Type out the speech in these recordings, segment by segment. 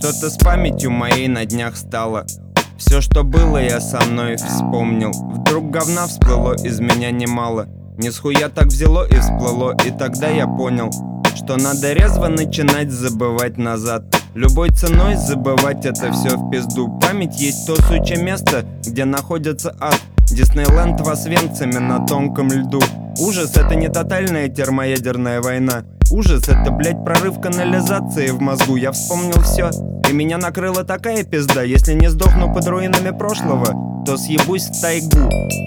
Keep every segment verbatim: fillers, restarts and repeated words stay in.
Что-то с памятью моей на днях стало. Все, что было, я со мной вспомнил. Вдруг говна всплыло из меня немало. Не с хуя так взяло и всплыло. И тогда я понял, что надо резво начинать забывать назад. Любой ценой забывать это все в пизду. Память есть то сучье место, где находится ад. Диснейленд в Освенциме на тонком льду. Ужас — это не тотальная термоядерная война. Ужас — это, блять, прорыв канализации в мозгу. Я вспомнил все, и меня накрыла такая пизда. Если не сдохну под руинами прошлого, то съебусь в тайгу.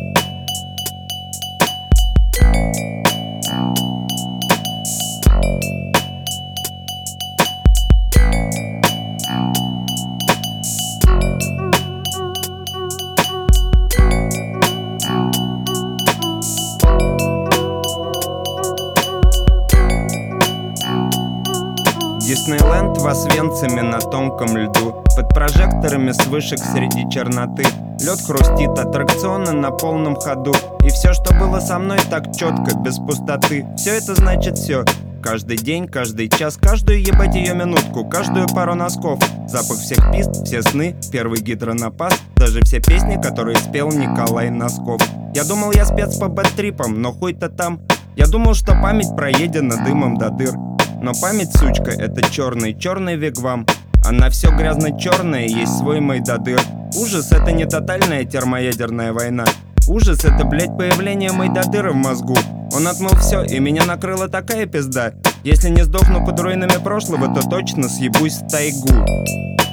Диснейленд в Освенциме на тонком льду. Под прожекторами с вышек среди черноты. Лед хрустит, аттракционы на полном ходу. И все, что было со мной, так четко, без пустоты. Все это значит все. Каждый день, каждый час, каждую ебать ее минутку, каждую пару носков. Запах всех пист, все сны, первый гидронапас. Даже все песни, которые спел Николай Носков. Я думал, я спец по бэд-трипам, но хуй-то там. Я думал, что память проедена дымом до дыр. Но память, сучка, это черный, черный вигвам. Она все грязно-черная, есть свой майдадыр. Ужас — это не тотальная термоядерная война. Ужас — это, блять, появление майдадыра в мозгу. Он отмыл все, и меня накрыла такая пизда. Если не сдохну под руинами прошлого, то точно съебусь в тайгу.